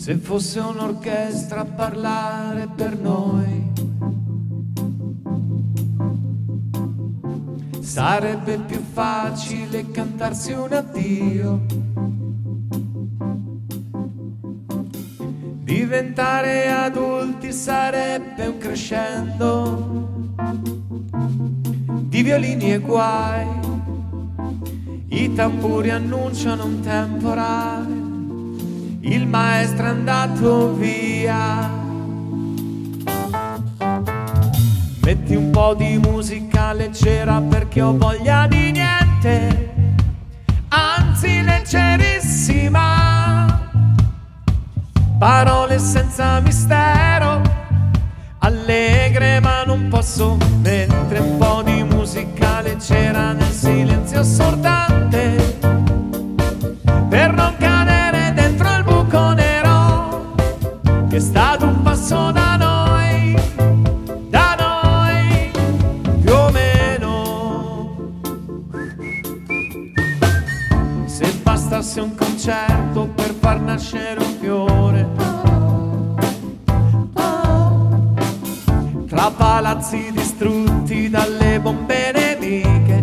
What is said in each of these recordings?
Se fosse un'orchestra a parlare per noi, sarebbe più facile cantarsi un addio. Diventare adulti sarebbe un crescendo di violini e guai. I tamburi annunciano un temporale, il maestro è andato via. Metti un po' di musica leggera perché ho voglia di niente, anzi leggerissima. Parole senza mistero, allegre ma non posso. Mentre un po' di musica leggera nel silenzio assordante, per non cadere dentro il buco nero che è stato un passo da noi più o meno. Se bastasse un concerto per far nascere un fiore, tra palazzi distrutti dalle bombe nemiche,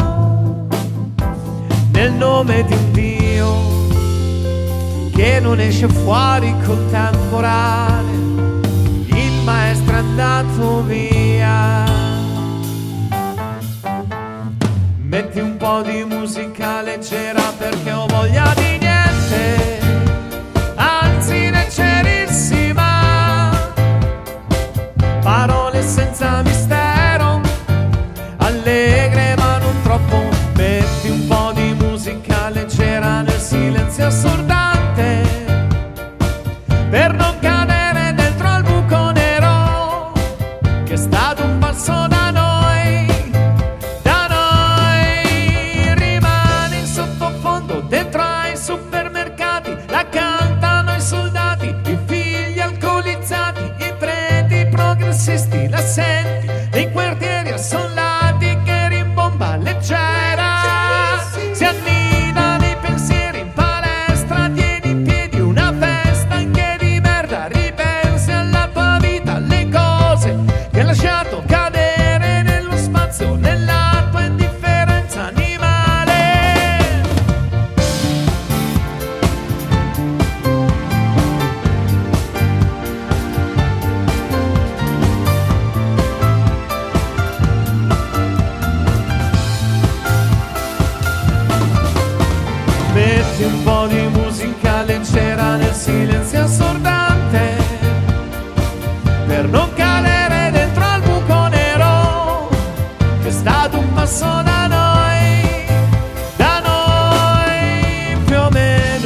nel nome di un Dio che non esce fuori col temporale, il maestro è andato via. Metti un po' di musica leggera perché ho voglia di niente, anzi leggerissima. Parole senza mistero, allegre ma non troppo. Metti un po' di musica leggera nel silenzio assordante, per non cadere dentro al buco nero che è stato un passo da noi. Rimane in sottofondo dentro ai supermercati, la cantano i soldati, i figli alcolizzati, i preti progressisti, la senti nei quartieri assollati che rimbomba leggera. Si annida nei pensieri in palestra, tieni in piedi una festa anche di merda. Ripensi alla tua vita, alle cose che hai lasciato cadere nello spazio, nella tua indifferenza animale. Metti un po' di musica leggera nel silenzio assordante, per non cadere dentro al buco nero che è stato un passo da noi più o meno.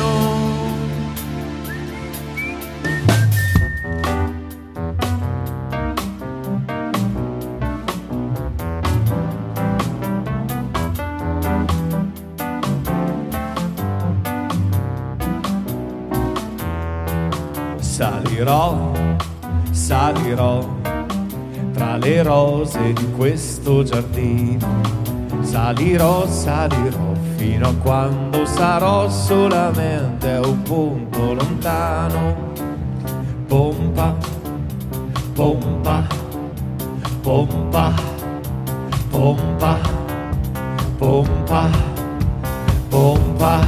Salirò, salirò tra le rose di questo giardino. Salirò, salirò fino a quando sarò solamente un punto lontano. Pompa, pompa, pompa, pompa, pompa, pompa,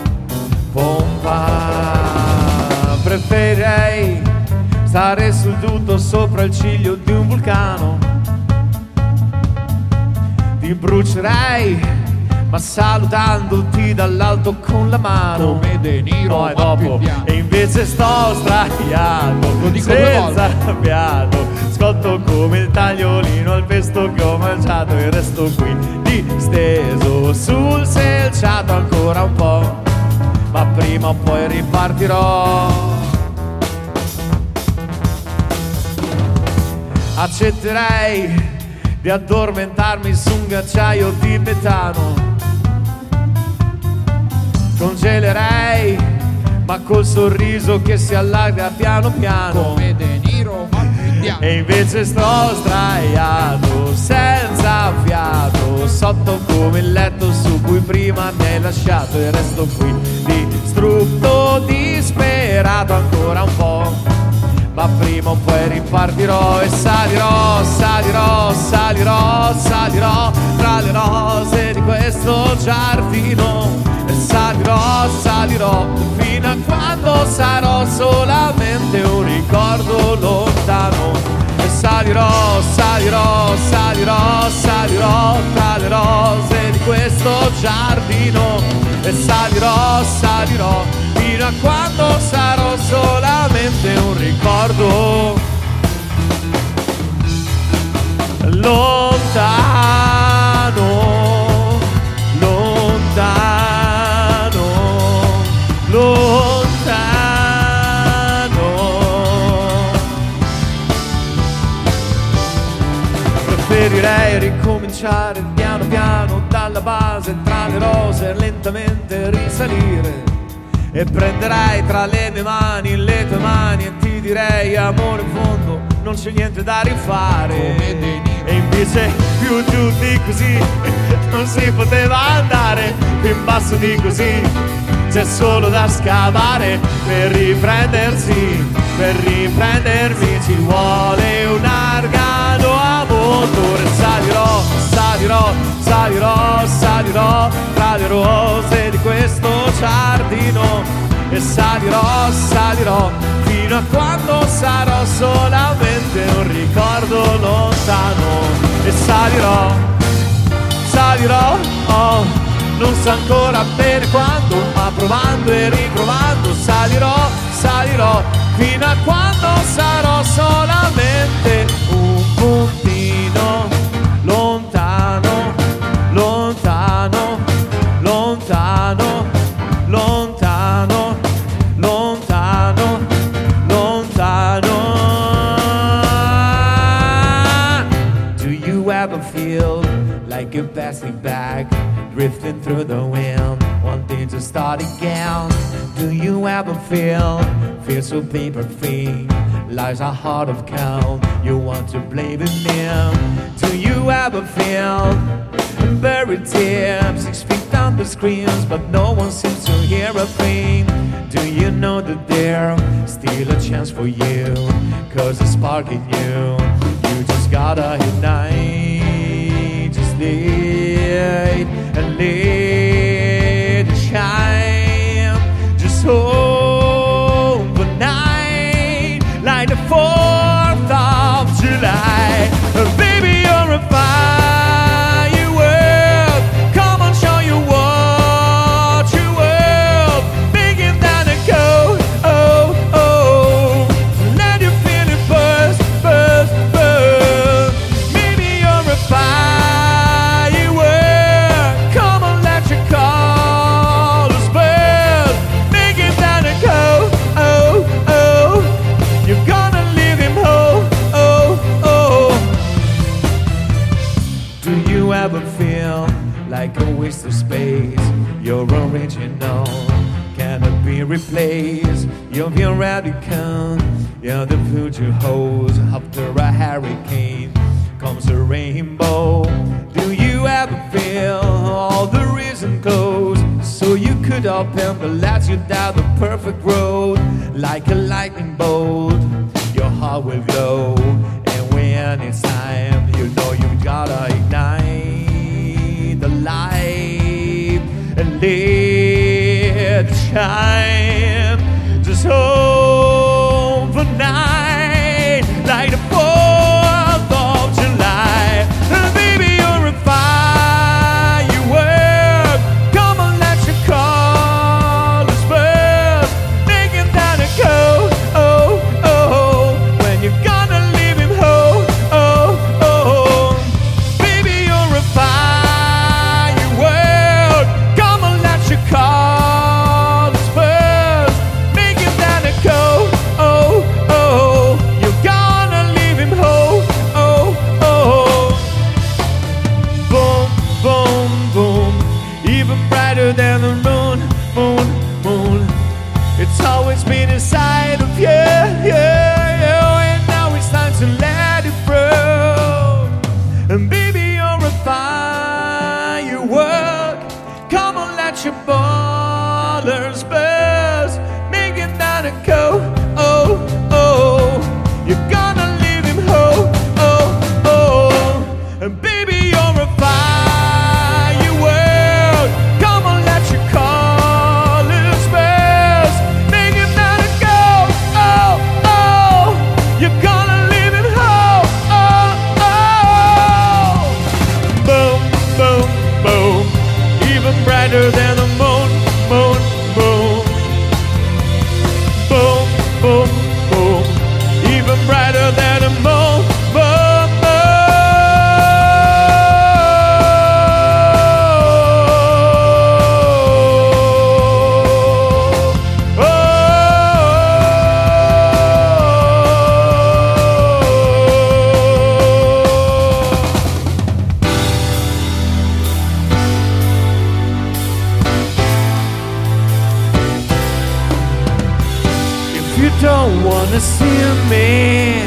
pompa. Preferirei stare seduto sopra il ciglio di un vulcano. Ti brucerei, ma salutandoti dall'alto con la mano. Come De Niro, e dopo, e invece sto sdraiato, senza fiato, scotto come il tagliolino al pesto che ho mangiato. E resto qui disteso sul selciato ancora un po', ma prima o poi ripartirò. Accetterei di addormentarmi su un ghiacciaio tibetano. Congelerei, ma col sorriso che si allarga piano piano. Come De Niro, ma piano. E invece sto sdraiato, senza fiato, sotto come il letto su cui prima mi hai lasciato. E resto qui distrutto, disperato, esagerato ancora un po', ma prima o poi ripartirò e salirò, salirò, salirò, salirò tra le rose di questo giardino. E salirò, salirò fino a quando sarò solamente un ricordo lontano. E salirò, salirò, salirò, salirò tra le rose di questo giardino. E salirò, salirò fino a quando sarò solamente un ricordo lontano, lontano, lontano. Preferirei ricominciare piano piano dalla base, tra le rose lentamente risalire. E prenderai tra le mie mani le tue mani e ti direi amore in fondo non c'è niente da rifare. E invece più giù di così non si poteva andare, più in basso di così c'è solo da scavare. Per riprendersi, per riprendermi ci vuole un argano a motore. Salirò, salirò, salirò, salirò tra le rose di questo giardino. E salirò, salirò fino a quando sarò solamente un ricordo lontano. E salirò, salirò, oh, non so ancora bene quando, ma provando e riprovando salirò, salirò fino a quando sarò solamente un puntino lontano, lontano, lontano, lontano, lontano, lontano. Do you ever feel like a plastic bag drifting through the wind, wanting to start again? Do you ever feel so paper free? Life's a heart of count, you want to blame it in. Do you ever feel buried tears 6 feet down the screens, but no one seems to hear a thing? Do you know that there's still a chance for you? Cause the spark in you, you just gotta ignite. Just lead and let it shine. Just hold the night like the 4th of July. Baby, you're a firework. Come on, show you what you worth. Bigger than a cold, oh, oh. Let you feel it burst, burst, burst. Maybe you're a firework. Come on, let your colors burst. Bigger than a cold, oh, oh. You're gonna leave him whole, oh, oh. Do you ever feel like a waste of space? You're original, cannot be replaced. You're the radical, you're the future hose. After a hurricane comes a rainbow. Do you ever feel all the reason closed, so you could open the latch you down the perfect road? Like a lightning bolt, your heart will glow. And when it's time, you know you gotta ignite the light and let it shine. Just hold the night like the 4th of July. Baby, you're a firework. Come on, let your colors burst. Making that a cold, oh, oh. When you're gonna leave him whole, oh, oh. Baby, you're a firework. Come on, let your colors burst. Making that a cold, oh, oh. You're gonna leave him whole, oh, oh. Boom, boom, boom. Even brighter than the moon, moon, moon. It's always been inside of you, and now it's time to let it through. And baby, you're a firework. Come on, let your ballers burst, making that a don't wanna see me,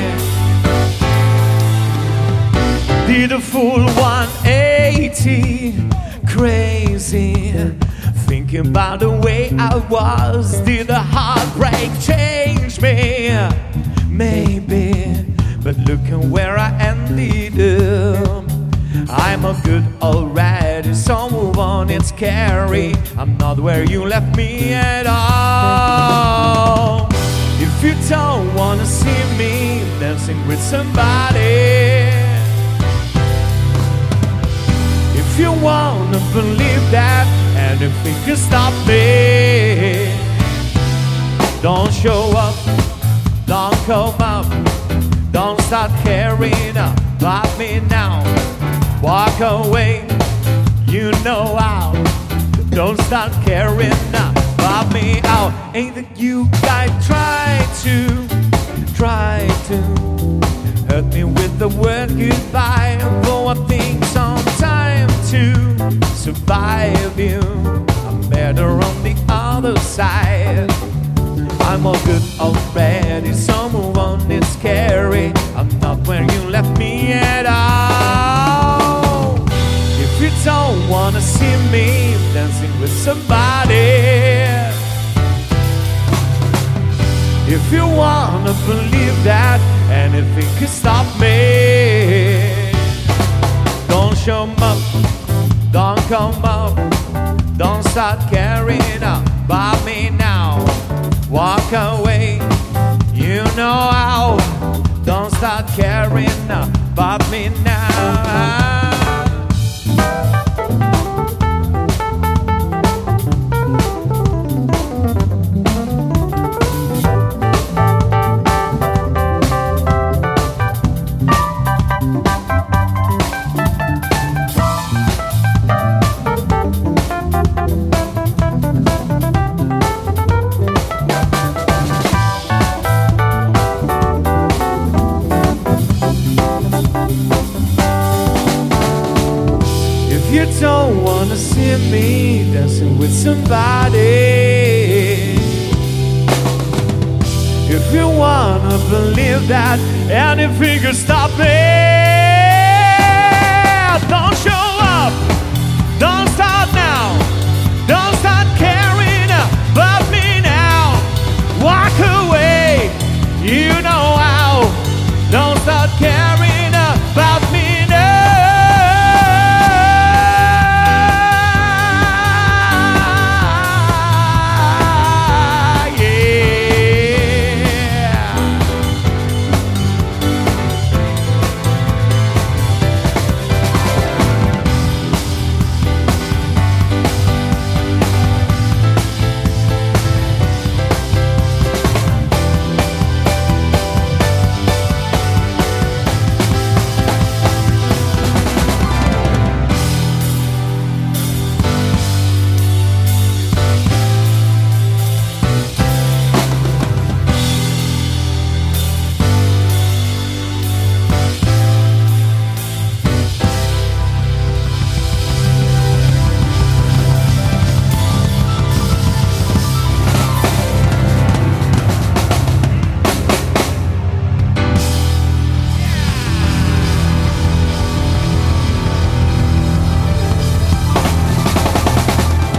did a full 180, crazy, thinking about the way I was. Did a heartbreak change me? Maybe, but look at where I ended up. I'm all good already, so move on, it's scary. I'm not where you left me at all. If you don't wanna see me dancing with somebody, if you wanna believe that anything can stop me, don't show up, don't come up, don't start caring about me now. Walk away, you know how. Don't start caring about me out. Ain't that you guys try to hurt me with the word goodbye? Though I think some time to survive you, I'm better on the other side. I'm all good already, so move on, it's scary. I'm not where you left me at all. If you don't wanna see me dancing with somebody, if you wanna believe that anything can stop me, don't show up, don't come up, don't start caring about me now. Walk away, you know how. Don't start caring about me now. You don't wanna see me dancing with somebody, if you wanna believe that anything can stop me, don't show up, don't start now, don't start caring about me now. Walk away, you know how. Don't start caring about me now.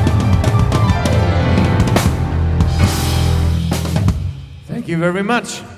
Thank you very much.